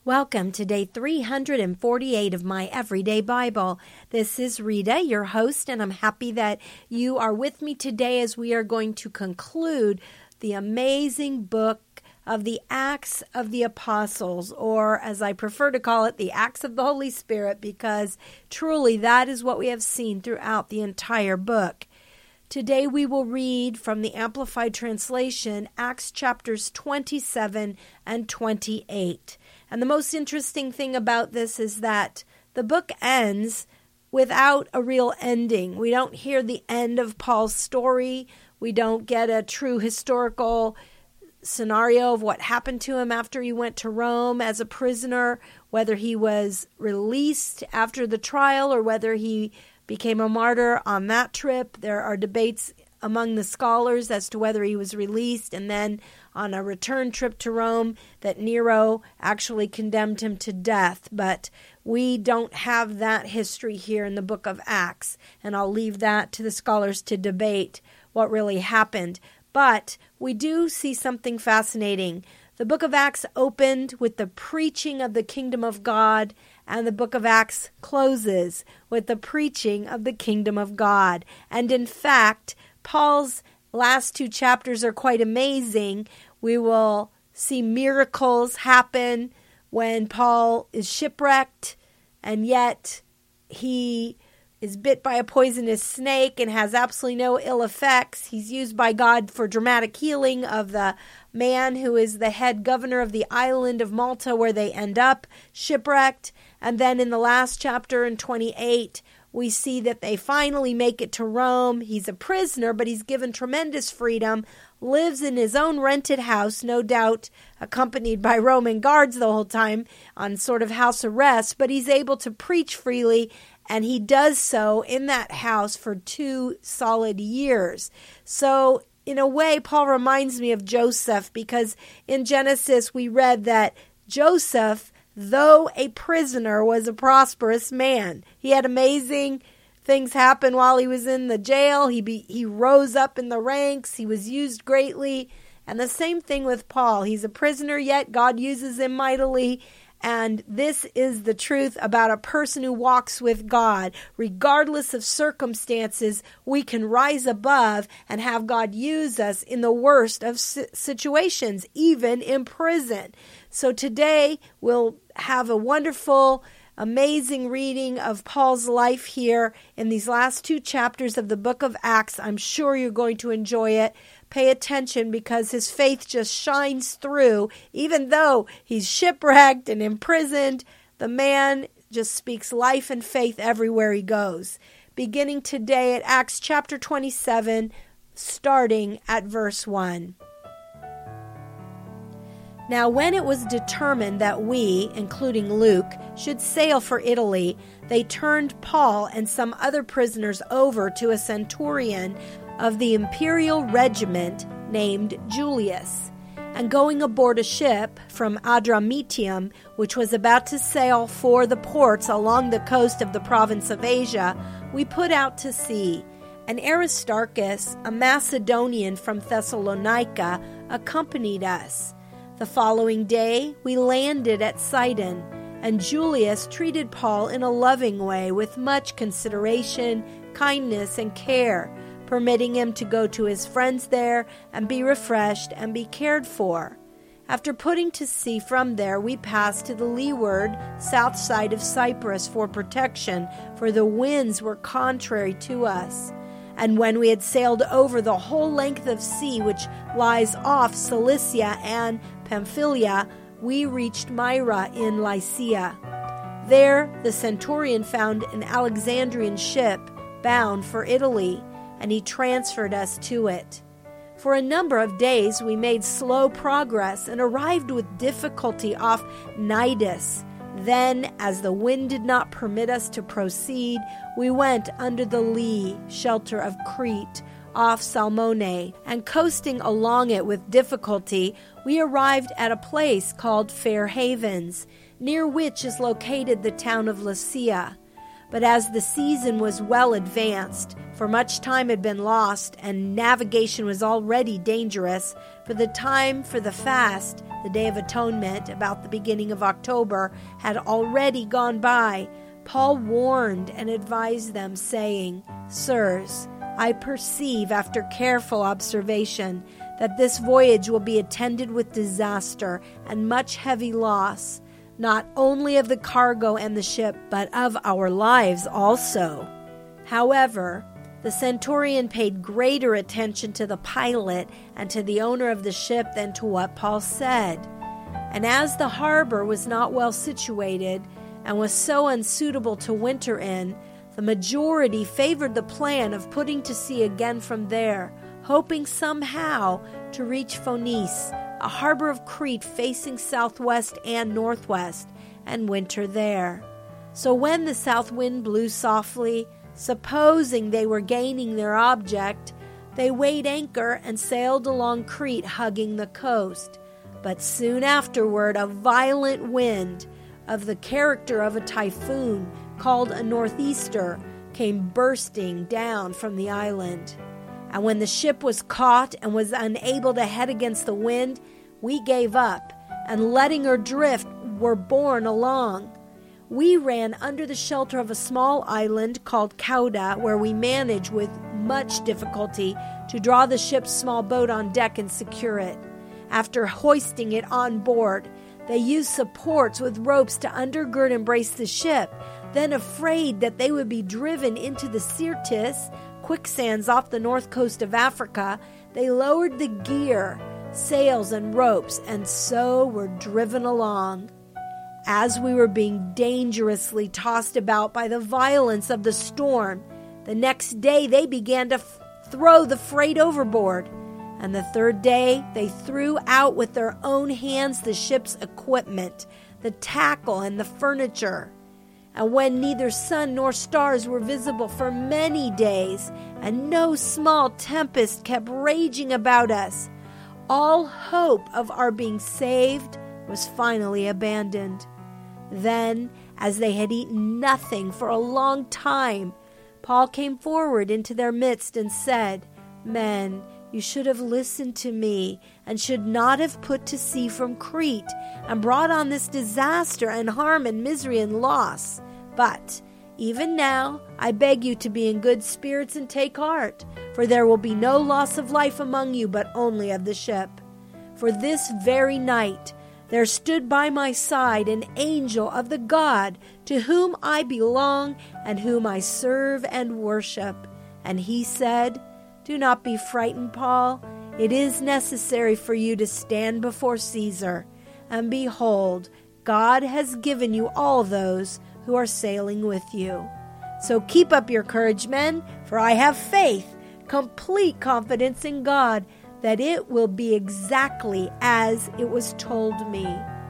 Welcome to day 348 of my Everyday Bible. This is Rita, your host, and I'm happy that you are with me today as we are going to conclude the amazing book of the Acts of the Apostles, or as I prefer to call it, the Acts of the Holy Spirit, because truly that is what we have seen throughout the entire book. Today we will read from the Amplified Translation, Acts chapters 27 and 28. And the most interesting thing about this is that the book ends without a real ending. We don't hear the end of Paul's story. We don't get a true historical scenario of what happened to him after he went to Rome as a prisoner, whether he was released after the trial or whether he became a martyr on that trip. There are debates among the scholars as to whether he was released and then on a return trip to Rome that Nero actually condemned him to death. But we don't have that history here in the book of Acts, and I'll leave that to the scholars to debate what really happened. But we do see something fascinating. The book of Acts opened with the preaching of the kingdom of God, and the book of Acts closes with the preaching of the kingdom of God. And in fact, Paul's last two chapters are quite amazing. We will see miracles happen when Paul is shipwrecked, and yet he is bit by a poisonous snake and has absolutely no ill effects. He's used by God for dramatic healing of the man who is the head governor of the island of Malta where they end up shipwrecked. And then in the last chapter in 28, we see that they finally make it to Rome. He's a prisoner, but he's given tremendous freedom, lives in his own rented house, no doubt accompanied by Roman guards the whole time on sort of house arrest, but he's able to preach freely, and he does so in that house for 2 solid years. So in a way, Paul reminds me of Joseph, because in Genesis we read that Joseph, though a prisoner, was a prosperous man. He had amazing things happen while he was in the jail. He rose up in the ranks. He was used greatly. And the same thing with Paul. He's a prisoner, yet God uses him mightily. And this is the truth about a person who walks with God. Regardless of circumstances, we can rise above and have God use us in the worst of situations, even in prison. So today we'll have a wonderful, amazing reading of Paul's life here in these last 2 chapters of the book of Acts. I'm sure you're going to enjoy it. Pay attention, because his faith just shines through. Even though he's shipwrecked and imprisoned, the man just speaks life and faith everywhere he goes. Beginning today at Acts chapter 27, starting at verse 1. Now when it was determined that we, including Luke, should sail for Italy, they turned Paul and some other prisoners over to a centurion of the imperial regiment named Julius. And going aboard a ship from Adramyttium, which was about to sail for the ports along the coast of the province of Asia, we put out to sea. And Aristarchus, a Macedonian from Thessalonica, accompanied us. The following day we landed at Sidon, and Julius treated Paul in a loving way with much consideration, kindness, and care, permitting him to go to his friends there and be refreshed and be cared for. After putting to sea from there, we passed to the leeward south side of Cyprus for protection, for the winds were contrary to us. And when we had sailed over the whole length of sea which lies off Cilicia and Pamphylia, we reached Myra in Lycia. There the centurion found an Alexandrian ship bound for Italy, and he transferred us to it. For a number of days we made slow progress and arrived with difficulty off Cnidus. Then, as the wind did not permit us to proceed, we went under the lee shelter of Crete off Salmone, and coasting along it with difficulty, we arrived at a place called Fair Havens, near which is located the town of Lasea. But as the season was well advanced, for much time had been lost, and navigation was already dangerous, for the time for the fast, the Day of Atonement, about the beginning of October, had already gone by, Paul warned and advised them, saying, "Sirs, I perceive after careful observation that this voyage will be attended with disaster and much heavy loss, not only of the cargo and the ship, but of our lives also." However, the centurion paid greater attention to the pilot and to the owner of the ship than to what Paul said. And as the harbor was not well situated and was so unsuitable to winter in, the majority favored the plan of putting to sea again from there, hoping somehow to reach Phoenice, a harbor of Crete facing southwest and northwest, and winter there. So when the south wind blew softly, supposing they were gaining their object, they weighed anchor and sailed along Crete, hugging the coast. But soon afterward, a violent wind of the character of a typhoon, called a northeaster, came bursting down from the island. And when the ship was caught and was unable to head against the wind, we gave up, and letting her drift, were borne along. We ran under the shelter of a small island called Cauda, where we managed with much difficulty to draw the ship's small boat on deck and secure it. After hoisting it on board, they used supports with ropes to undergird and brace the ship. Then, afraid that they would be driven into the Syrtis, quicksands off the north coast of Africa, they lowered the gear, sails, and ropes, and so were driven along. As we were being dangerously tossed about by the violence of the storm, the next day they began to throw the freight overboard. And the third day they threw out with their own hands the ship's equipment, the tackle, and the furniture. And when neither sun nor stars were visible for many days, and no small tempest kept raging about us, all hope of our being saved was finally abandoned. Then, as they had eaten nothing for a long time, Paul came forward into their midst and said, "Men, you should have listened to me and should not have put to sea from Crete and brought on this disaster and harm and misery and loss. But even now I beg you to be in good spirits and take heart, for there will be no loss of life among you, but only of the ship. For this very night there stood by my side an angel of the God to whom I belong and whom I serve and worship. And he said, 'Do not be frightened, Paul. It is necessary for you to stand before Caesar. And behold, God has given you all those who are sailing with you. So keep up your courage, men, for I have faith, complete confidence in God, that it will be exactly as it was told me.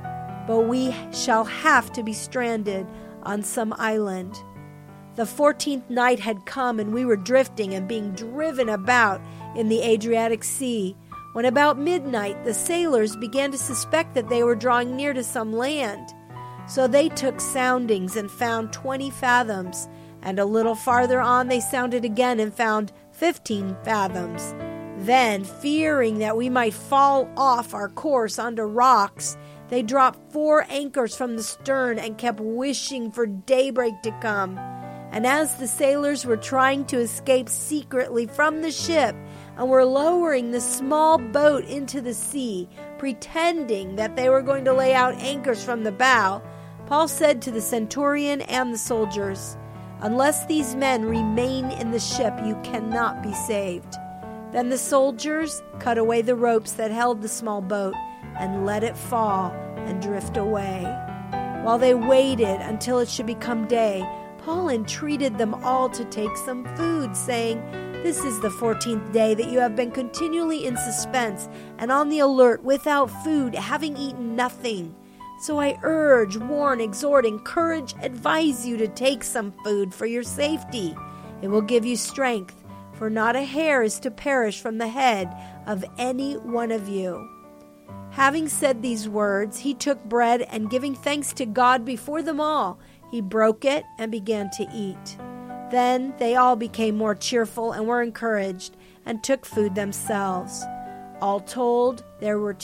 But we shall have to be stranded on some island.' The 14th night had come, and we were drifting and being driven about in the Adriatic Sea, when about midnight the sailors began to suspect that they were drawing near to some land. So they took soundings and found 20 fathoms, and a little farther on they sounded again and found 15 fathoms. Then, fearing that we might fall off our course onto rocks, they dropped 4 anchors from the stern and kept wishing for daybreak to come. And as the sailors were trying to escape secretly from the ship and were lowering the small boat into the sea, pretending that they were going to lay out anchors from the bow, Paul said to the centurion and the soldiers, 'Unless these men remain in the ship, you cannot be saved.' Then the soldiers cut away the ropes that held the small boat and let it fall and drift away. While they waited until it should become day, Paul entreated them all to take some food, saying, 'This is the 14th day that you have been continually in suspense and on the alert without food, having eaten nothing. So I urge, warn, exhort, encourage, advise you to take some food for your safety. It will give you strength, for not a hair is to perish from the head of any one of you.' Having said these words, he took bread and giving thanks to God before them all, He broke it and began to eat. Then they all became more cheerful and were encouraged and took food themselves. All told, there were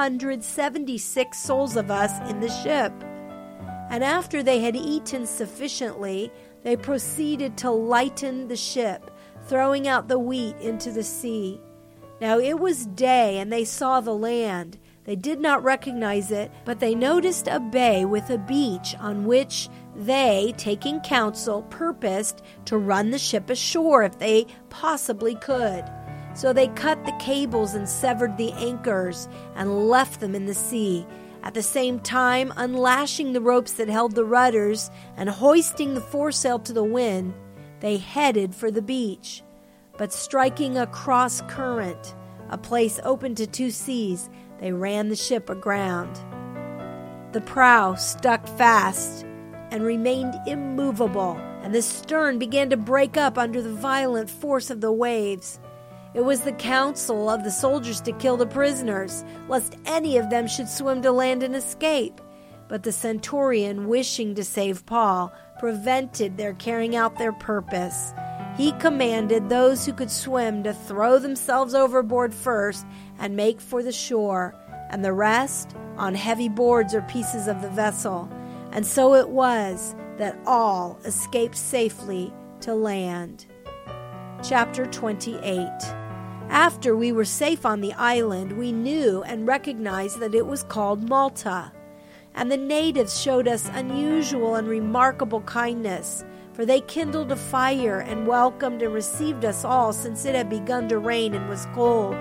276 souls of us in the ship. And after they had eaten sufficiently, they proceeded to lighten the ship, throwing out the wheat into the sea. Now it was day, and they saw the land. They did not recognize it, but they noticed a bay with a beach on which they, taking counsel, purposed to run the ship ashore if they possibly could. So they cut the cables and severed the anchors and left them in the sea, at the same time unlashing the ropes that held the rudders and hoisting the foresail to the wind. They headed for the beach. But striking a cross current, a place open to two seas, they ran the ship aground. The prow stuck fast and remained immovable, and the stern began to break up under the violent force of the waves. It was the counsel of the soldiers to kill the prisoners, lest any of them should swim to land and escape. But the centurion, wishing to save Paul, prevented their carrying out their purpose. He commanded those who could swim to throw themselves overboard first and make for the shore, and the rest on heavy boards or pieces of the vessel. And so it was that all escaped safely to land. Chapter 28. After we were safe on the island, we knew and recognized that it was called Malta. And the natives showed us unusual and remarkable kindness, for they kindled a fire and welcomed and received us all, since it had begun to rain and was cold.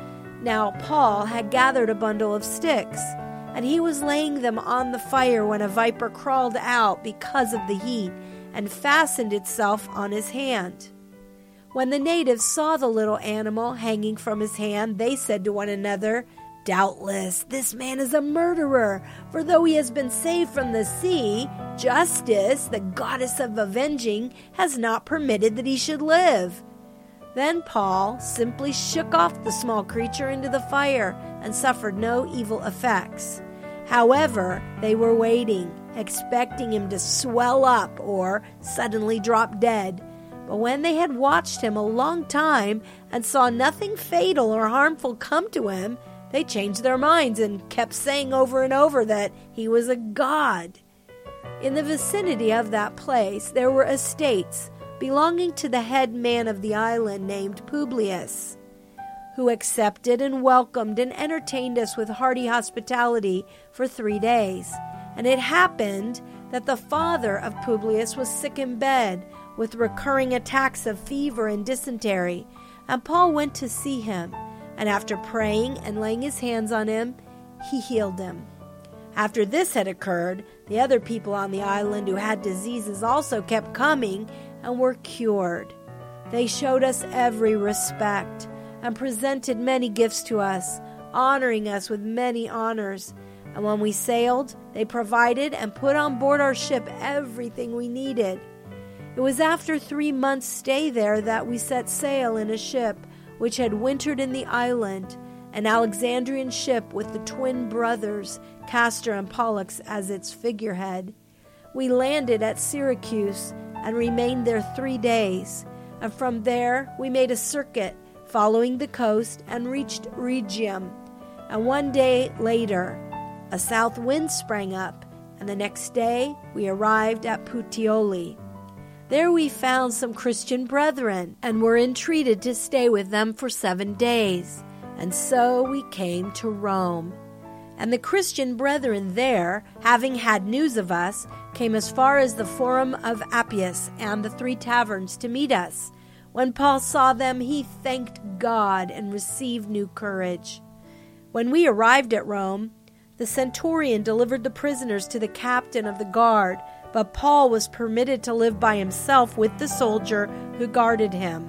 Now Paul had gathered a bundle of sticks, and he was laying them on the fire when a viper crawled out because of the heat and fastened itself on his hand. When the natives saw the little animal hanging from his hand, they said to one another, "Doubtless this man is a murderer, for though he has been saved from the sea, Justice, the goddess of avenging, has not permitted that he should live." Then Paul simply shook off the small creature into the fire and suffered no evil effects. However, they were waiting, expecting him to swell up or suddenly drop dead. But when they had watched him a long time and saw nothing fatal or harmful come to him, they changed their minds and kept saying over and over that he was a god. In the vicinity of that place there were estates belonging to the head man of the island named Publius, who accepted and welcomed and entertained us with hearty hospitality for 3 days. And it happened that the father of Publius was sick in bed with recurring attacks of fever and dysentery, and Paul went to see him, and after praying and laying his hands on him, he healed him. After this had occurred, the other people on the island who had diseases also kept coming and were cured. They showed us every respect and presented many gifts to us, honoring us with many honors. And when we sailed, they provided and put on board our ship everything we needed. It was after 3 months' stay there that we set sail in a ship which had wintered in the island, an Alexandrian ship with the twin brothers, Castor and Pollux, as its figurehead. We landed at Syracuse and remained there 3 days, and from there we made a circuit, following the coast, and reached Rhegium. And 1 day later, a south wind sprang up, and the next day we arrived at Puteoli. There we found some Christian brethren, and were entreated to stay with them for 7 days. And so we came to Rome. And the Christian brethren there, having had news of us, came as far as the Forum of Appius and the 3 taverns to meet us. When Paul saw them, he thanked God and received new courage. When we arrived at Rome, the centurion delivered the prisoners to the captain of the guard, but Paul was permitted to live by himself with the soldier who guarded him.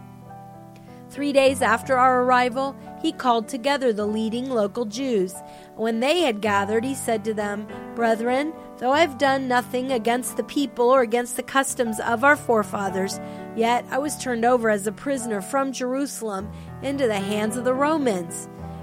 3 days after our arrival, he called together the leading local Jews. When they had gathered, he said to them, "Brethren, though I have done nothing against the people or against the customs of our forefathers, yet I was turned over as a prisoner from Jerusalem into the hands of the Romans.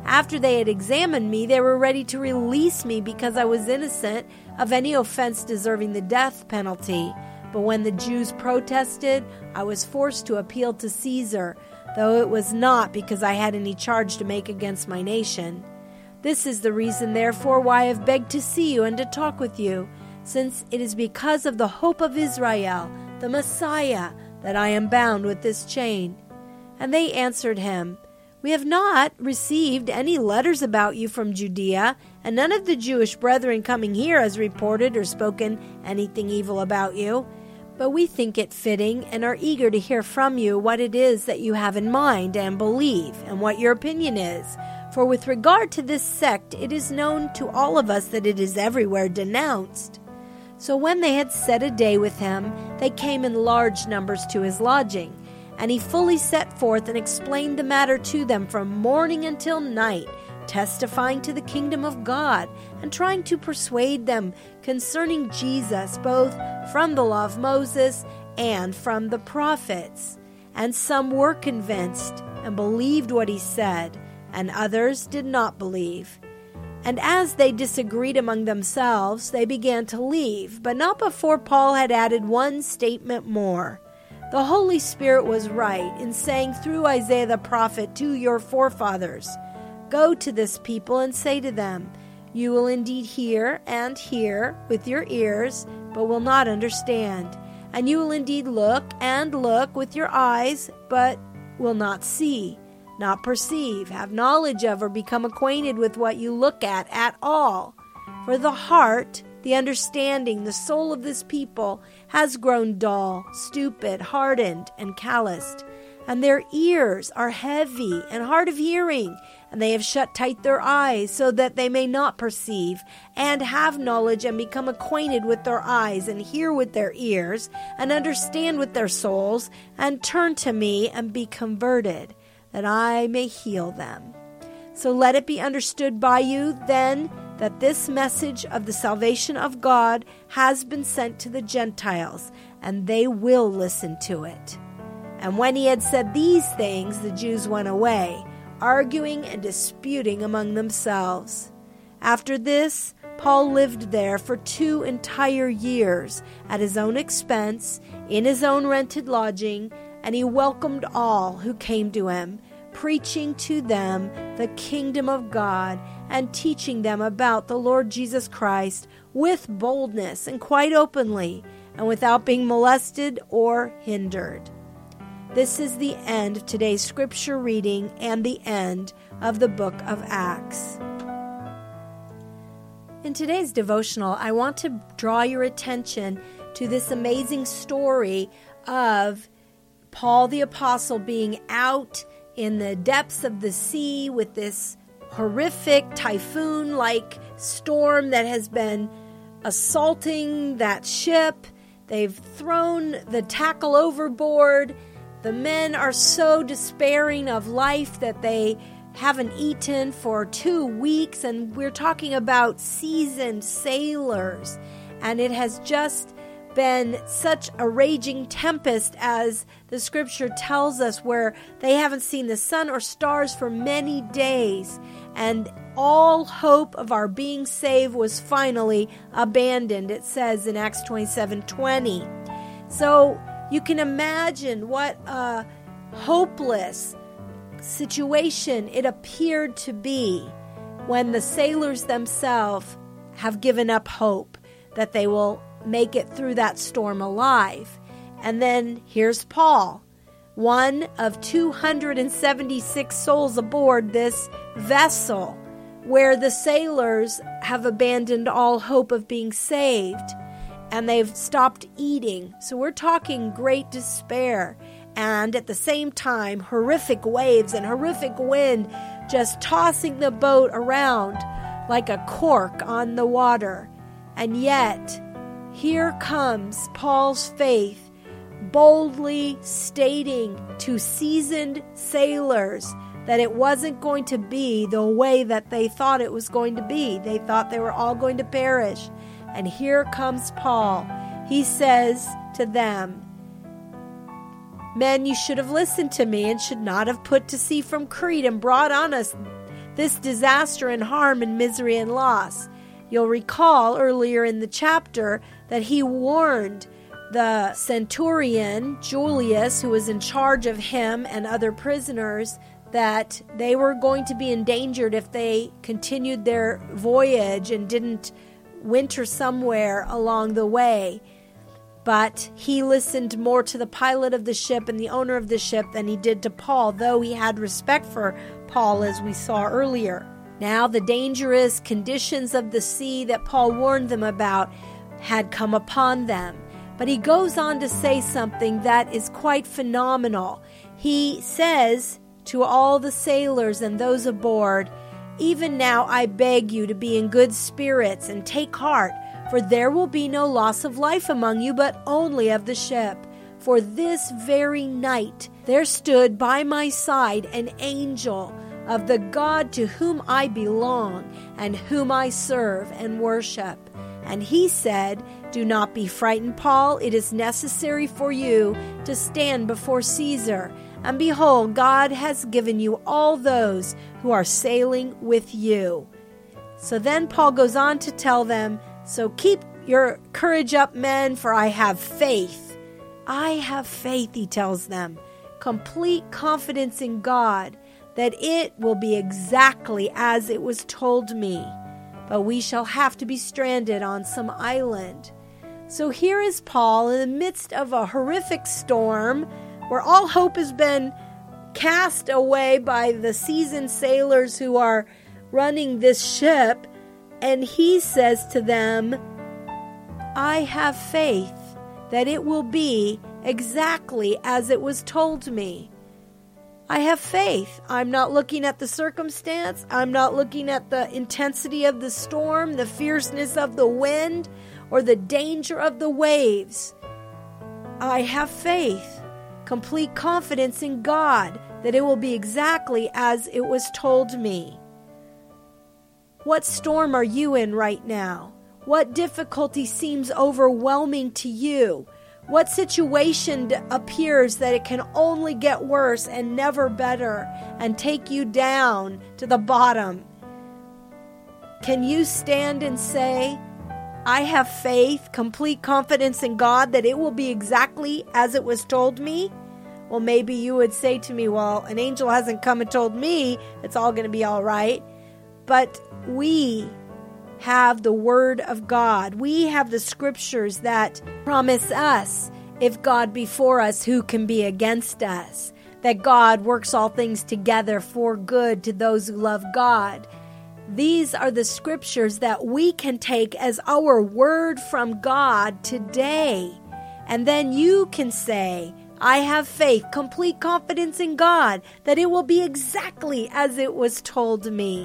After they had examined me, they were ready to release me because I was innocent of any offense deserving the death penalty. But when the Jews protested, I was forced to appeal to Caesar, though it was not because I had any charge to make against my nation. This is the reason, therefore, why I have begged to see you and to talk with you, since it is because of the hope of Israel, the Messiah, that I am bound with this chain. And they answered him, We have not received any letters about you from Judea, and none of the Jewish brethren coming here has reported or spoken anything evil about you. But we think it fitting and are eager to hear from you what it is that you have in mind and believe, and what your opinion is. For with regard to this sect, it is known to all of us that it is everywhere denounced. So when they had set a day with him, they came in large numbers to his lodging. And he fully set forth and explained the matter to them from morning until night, testifying to the kingdom of God and trying to persuade them concerning Jesus, both from the law of Moses and from the prophets. And some were convinced and believed what he said, and others did not believe. And as they disagreed among themselves, they began to leave, but not before Paul had added one statement more. The Holy Spirit was right in saying through Isaiah the prophet to your forefathers, Go to this people and say to them, You will indeed hear and hear with your ears, but will not understand. And you will indeed look and look with your eyes, but will not see, not perceive, have knowledge of, or become acquainted with what you look at all. For the heart, the understanding, the soul of this people has grown dull, stupid, hardened, and calloused. And their ears are heavy and hard of hearing, and they have shut tight their eyes, so that they may not perceive, and have knowledge, and become acquainted with their eyes, and hear with their ears, and understand with their souls, and turn to me, and be converted, that I may heal them. So let it be understood by you, then, that this message of the salvation of God has been sent to the Gentiles, and they will listen to it. And when he had said these things, the Jews went away, arguing and disputing among themselves. After this, Paul lived there for 2 entire years, at his own expense, in his own rented lodging, and he welcomed all who came to him, preaching to them the kingdom of God, and teaching them about the Lord Jesus Christ with boldness and quite openly, and without being molested or hindered. This is the end of today's scripture reading and the end of the book of Acts. In today's devotional, I want to draw your attention to this amazing story of Paul the Apostle being out in the depths of the sea with this horrific typhoon-like storm that has been assaulting that ship. They've thrown the tackle overboard. The men are so despairing of life that they haven't eaten for 2 weeks, and we're talking about seasoned sailors. And it has just been such a raging tempest, as the scripture tells us, where they haven't seen the sun or stars for many days, and all hope of our being saved was finally abandoned, it says in Acts 27:20. So you can imagine what a hopeless situation it appeared to be when the sailors themselves have given up hope that they will make it through that storm alive. And then here's Paul, one of 276 souls aboard this vessel, where the sailors have abandoned all hope of being saved, and they've stopped eating. So we're talking great despair, and at the same time, horrific waves and horrific wind just tossing the boat around like a cork on the water. And yet, here comes Paul's faith, boldly stating to seasoned sailors that it wasn't going to be the way that they thought it was going to be. They thought they were all going to perish. And here comes Paul. He says to them, Men, you should have listened to me and should not have put to sea from Crete and brought on us this disaster and harm and misery and loss. You'll recall earlier in the chapter that he warned the centurion, Julius, who was in charge of him and other prisoners, that they were going to be endangered if they continued their voyage and didn't winter somewhere along the way. But he listened more to the pilot of the ship and the owner of the ship than he did to Paul, though he had respect for Paul, as we saw earlier. Now the dangerous conditions of the sea that Paul warned them about had come upon them. But he goes on to say something that is quite phenomenal. He says to all the sailors and those aboard, "Even now I beg you to be in good spirits and take heart, for there will be no loss of life among you, but only of the ship. For this very night there stood by my side an angel of the God to whom I belong and whom I serve and worship. And he said, 'Do not be frightened, Paul. It is necessary for you to stand before Caesar. And behold, God has given you all those who are sailing with you.'" So then Paul goes on to tell them, "So keep your courage up, men, for I have faith." I have faith, he tells them. Complete confidence in God that it will be exactly as it was told me. But we shall have to be stranded on some island. So here is Paul in the midst of a horrific storm where all hope has been cast away by the seasoned sailors who are running this ship. And he says to them, "I have faith that it will be exactly as it was told me." I have faith. I'm not looking at the circumstance. I'm not looking at the intensity of the storm, the fierceness of the wind, or the danger of the waves. I have faith, complete confidence in God that it will be exactly as it was told me. What storm are you in right now? What difficulty seems overwhelming to you? What situation appears that it can only get worse and never better and take you down to the bottom? Can you stand and say, "I have faith, complete confidence in God that it will be exactly as it was told me"? Well, maybe you would say to me, "Well, an angel hasn't come and told me it's all going to be all right." But we have the Word of God. We have the Scriptures that promise us, if God be for us, who can be against us? That God works all things together for good to those who love God. These are the Scriptures that we can take as our word from God today. And then you can say, "I have faith, complete confidence in God, that it will be exactly as it was told me."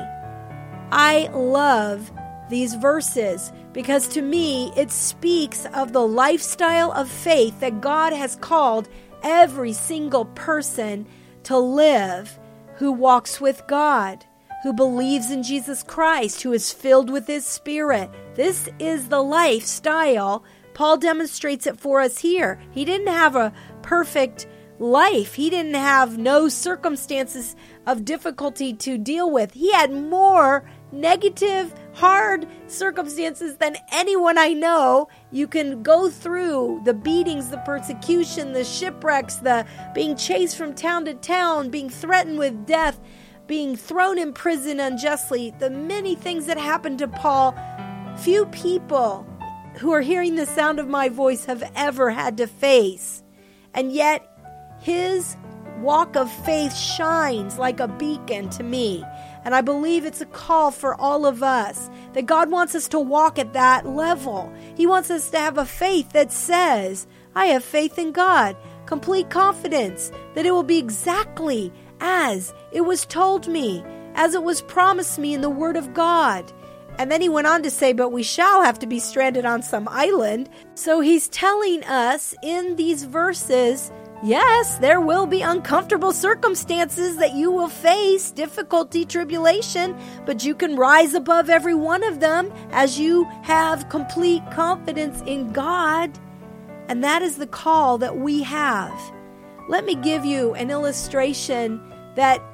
I love these verses because to me it speaks of the lifestyle of faith that God has called every single person to live who walks with God, who believes in Jesus Christ, who is filled with His Spirit. This is the lifestyle. Paul demonstrates it for us here. He didn't have a perfect life. He didn't have no circumstances of difficulty to deal with. He had more negative, hard circumstances than anyone I know. You can go through the beatings, the persecution, the shipwrecks, the being chased from town to town, being threatened with death, being thrown in prison unjustly, the many things that happened to Paul. Few people who are hearing the sound of my voice have ever had to face. And yet, his walk of faith shines like a beacon to me. And I believe it's a call for all of us, that God wants us to walk at that level. He wants us to have a faith that says, "I have faith in God, complete confidence that it will be exactly as it was told me, as it was promised me in the Word of God." And then he went on to say, "But we shall have to be stranded on some island." So he's telling us in these verses, yes, there will be uncomfortable circumstances that you will face, difficulty, tribulation, but you can rise above every one of them as you have complete confidence in God. And that is the call that we have. Let me give you an illustration that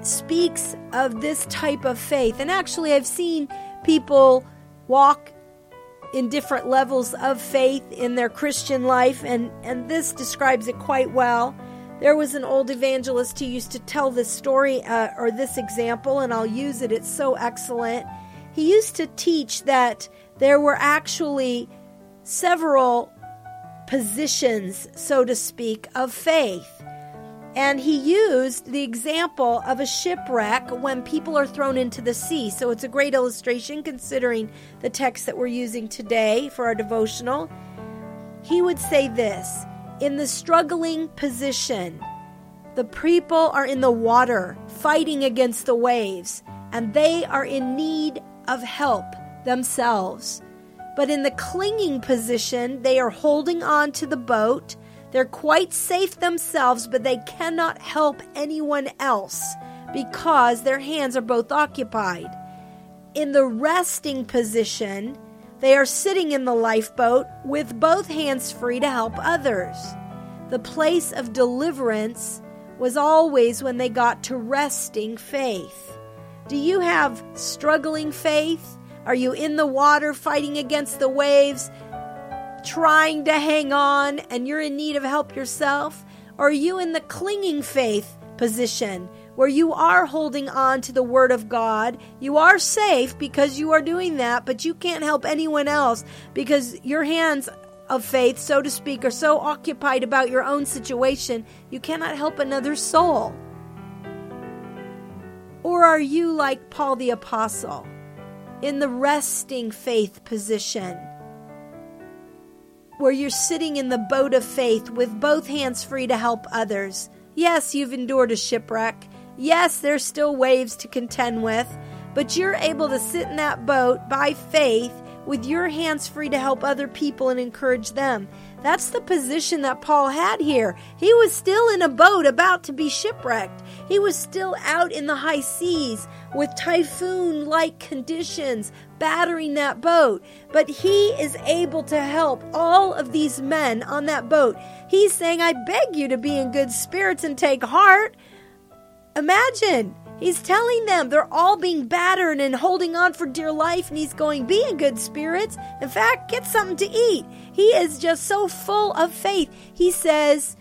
speaks of this type of faith. And actually, I've seen people walk in different levels of faith in their Christian life, and this describes it quite well. There was an old evangelist who used to tell this story or this example, and I'll use it. It's so excellent. He used to teach that there were actually several positions, so to speak, of faith. And he used the example of a shipwreck when people are thrown into the sea. So it's a great illustration considering the text that we're using today for our devotional. He would say this: in the struggling position, the people are in the water fighting against the waves, and they are in need of help themselves. But in the clinging position, they are holding on to the boat. They're quite safe themselves, but they cannot help anyone else because their hands are both occupied. In the resting position, they are sitting in the lifeboat with both hands free to help others. The place of deliverance was always when they got to resting faith. Do you have struggling faith? Are you in the water fighting against the waves, trying to hang on, and you're in need of help yourself? Or are you in the clinging faith position where you are holding on to the Word of God? You are safe because you are doing that, but you can't help anyone else because your hands of faith, so to speak, are so occupied about your own situation, you cannot help another soul. Or are you like Paul the Apostle, in the resting faith position, where you're sitting in the boat of faith with both hands free to help others? Yes, you've endured a shipwreck. Yes, there's still waves to contend with, but you're able to sit in that boat by faith with your hands free to help other people and encourage them. That's the position that Paul had here. He was still in a boat about to be shipwrecked. He was still out in the high seas with typhoon-like conditions battering that boat. But he is able to help all of these men on that boat. He's saying, I beg you to be in good spirits and take heart. Imagine. He's telling them they're all being battered and holding on for dear life, and he's going, be in good spirits. In fact, get something to eat. He is just so full of faith. He says,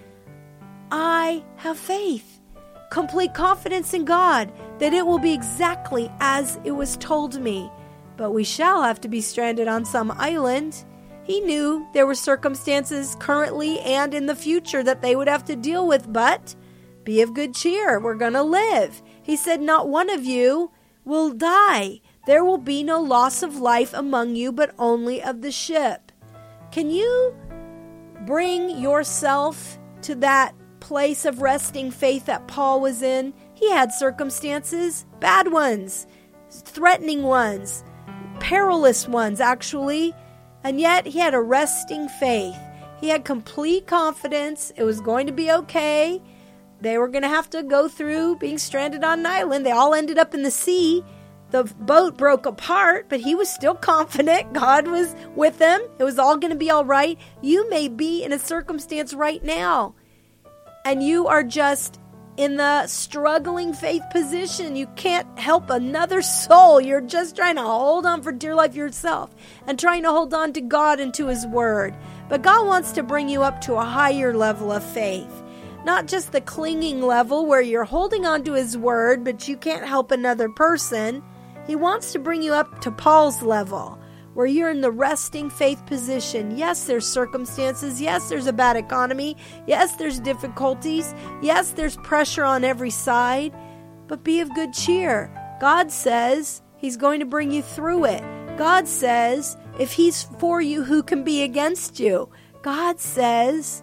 I have faith, complete confidence in God that it will be exactly as it was told me. But we shall have to be stranded on some island. He knew there were circumstances currently and in the future that they would have to deal with, but be of good cheer. We're going to live. He said, not one of you will die. There will be no loss of life among you, but only of the ship. Can you bring yourself to that place of resting faith that Paul was in? He had circumstances, bad ones, threatening ones, perilous ones, actually, and yet he had a resting faith. He had complete confidence. It was going to be okay. They were going to have to go through being stranded on an island. They all ended up in the sea. The boat broke apart, but he was still confident. God was with him. It was all going to be all right. You may be in a circumstance right now, and you are just in the struggling faith position. You can't help another soul. You're just trying to hold on for dear life yourself and trying to hold on to God and to His Word. But God wants to bring you up to a higher level of faith. Not just the clinging level where you're holding on to His Word, but you can't help another person. He wants to bring you up to Paul's level, where you're in the resting faith position. Yes, there's circumstances. Yes, there's a bad economy. Yes, there's difficulties. Yes, there's pressure on every side. But be of good cheer. God says He's going to bring you through it. God says, if He's for you, who can be against you? God says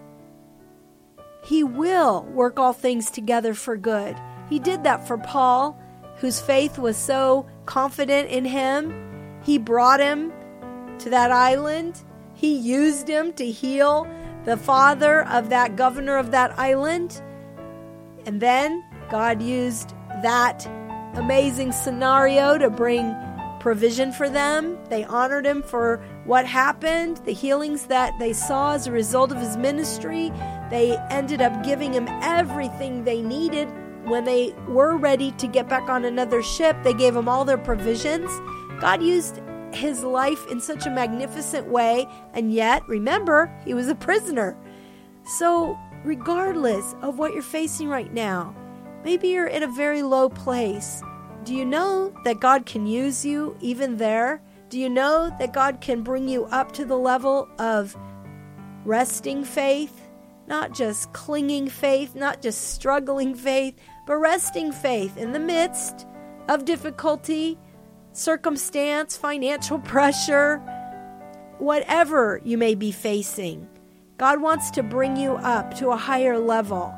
He will work all things together for good. He did that for Paul, whose faith was so confident in him. He brought him to that island. He used him to heal the father of that governor of that island. And then God used that amazing scenario to bring provision for them. They honored him for what happened, the healings that they saw as a result of his ministry. They ended up giving him everything they needed when they were ready to get back on another ship, they gave him all their provisions. God used his life in such a magnificent way, and yet, remember, he was a prisoner. So, regardless of what you're facing right now, maybe you're in a very low place. Do you know that God can use you even there? Do you know that God can bring you up to the level of resting faith? Not just clinging faith, not just struggling faith, but resting faith in the midst of difficulty, circumstance, financial pressure, whatever you may be facing. God wants to bring you up to a higher level.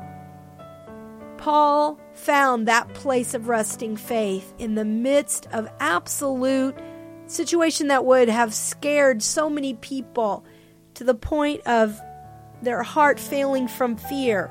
Paul found that place of resting faith in the midst of absolute situation that would have scared so many people to the point of their heart failing from fear,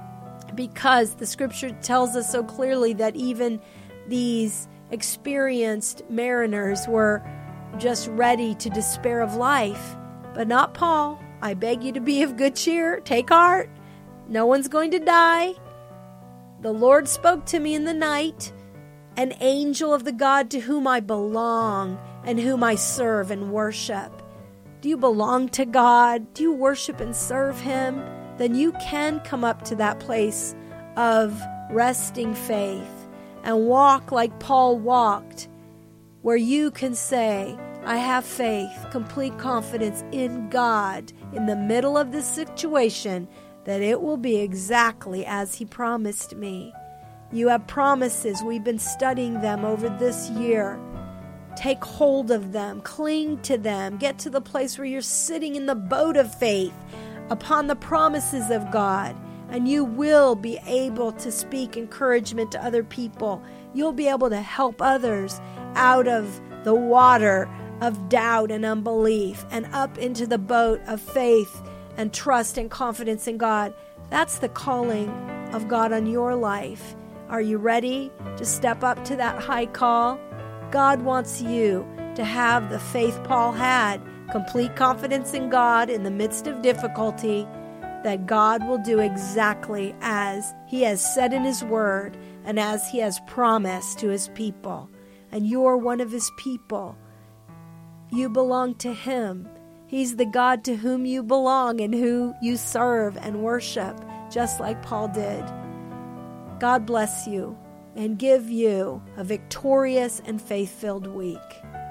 because the scripture tells us so clearly that even these experienced mariners were just ready to despair of life. But not Paul. I beg you to be of good cheer. Take heart. No one's going to die. The Lord spoke to me in the night, an angel of the God to whom I belong and whom I serve and worship. Do you belong to God? Do you worship and serve Him? Then you can come up to that place of resting faith and walk like Paul walked, where you can say, I have faith, complete confidence in God in the middle of this situation, that it will be exactly as He promised me. You have promises. We've been studying them over this year. Take hold of them, cling to them, get to the place where you're sitting in the boat of faith upon the promises of God, and you will be able to speak encouragement to other people. You'll be able to help others out of the water of doubt and unbelief and up into the boat of faith and trust and confidence in God. That's the calling of God on your life. Are you ready to step up to that high call? God wants you to have the faith Paul had, complete confidence in God in the midst of difficulty, that God will do exactly as He has said in His Word and as He has promised to His people. And you're one of His people. You belong to Him. He's the God to whom you belong and who you serve and worship, just like Paul did. God bless you and give you a victorious and faith-filled week.